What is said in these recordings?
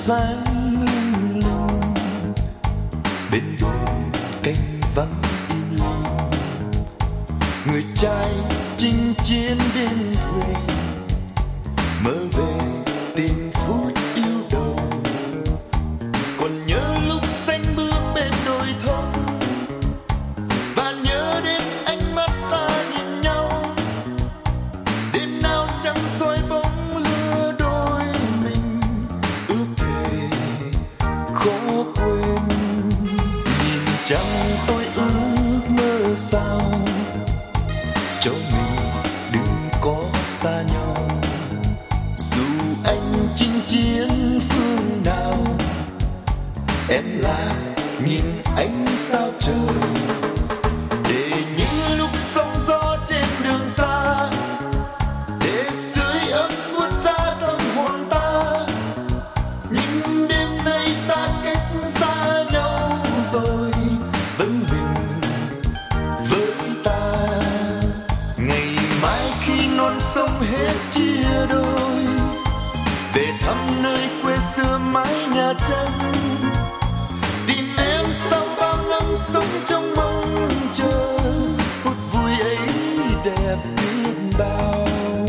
sáng lung linh, bên đồi canh vắng im lìm. Người trai chinh chiến bên thuyền, mơ về tìm phút yêu đầu. Còn nhớ lúc xanh bước bên đồi thông, và nhớ đến ánh mắt ta nhìn nhau. Đêm nào trăng soi bóng lứa đôi mình, ước thề khó quên. Nhìn trăng tôi ước mơ sao, cho mình đừng có xa nhau. Dù anh chinh chiến phương nào, em là nhìn ánh sao trời. Để những lúc sóng gió trên đường xa, để sưởi ấm buốt giá tâm hồn ta. Nhưng đêm nay ta cách xa nhau rồi, vẫn bình với ta. Ngày mai khi non sông hết chia đôi, về thăm nơi quê xưa mái nhà tranh. Tìm em sau bao năm sống trong mong chờ, phút vui ấy đẹp biết bao.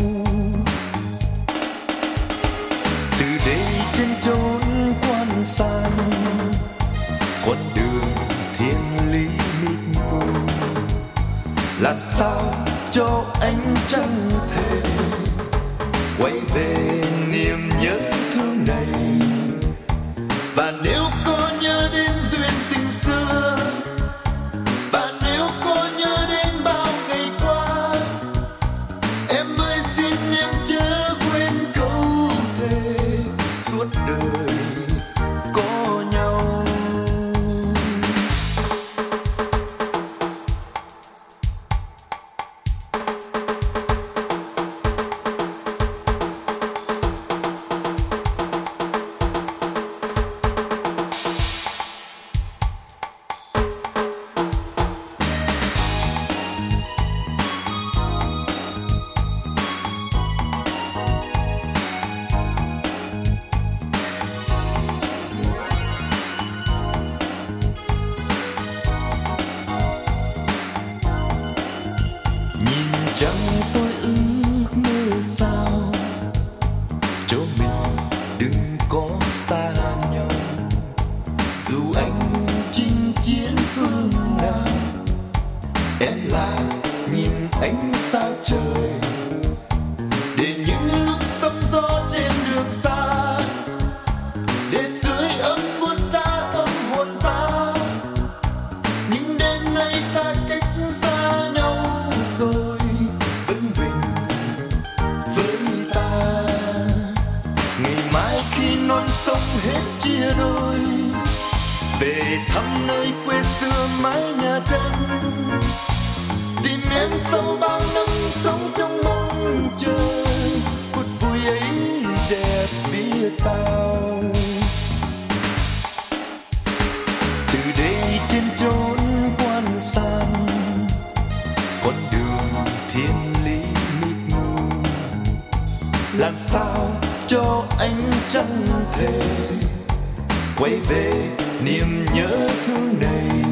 Từ đây trên chốn quan san, con đường thiên lý mịt mù, làm sao cho ánh trăng thề quay về niềm nhớ thương này. Và nếu có nhớ đến duyên tình xưa, và nếu có nhớ đến bao ngày qua, em ơi xin em chớ quên câu thề suốt đời có nhau. Chẳng tôi ước mơ sao, cho mình đừng có xa nhau. Dù anh chinh chiến phương nào, em là nhìn ánh sao trời. Để những lúc sóng gió trên đường xa, để sưởi ấm buốt giá tâm hồn ta. Nhưng đêm nay ta cách xa nhau rồi, vẫn bình với ta. Ngày mai khi non sông hết chia đôi, về thăm nơi quê xưa mái nhà tranh. Tìm em sau bao năm sống trong mong chờ, phút vui ấy đẹp biết bao. Từ đây trên chốn quan san, con đường thiên lý mịt mù, làm sao cho ánh trăng thề quay về niềm nhớ thương này.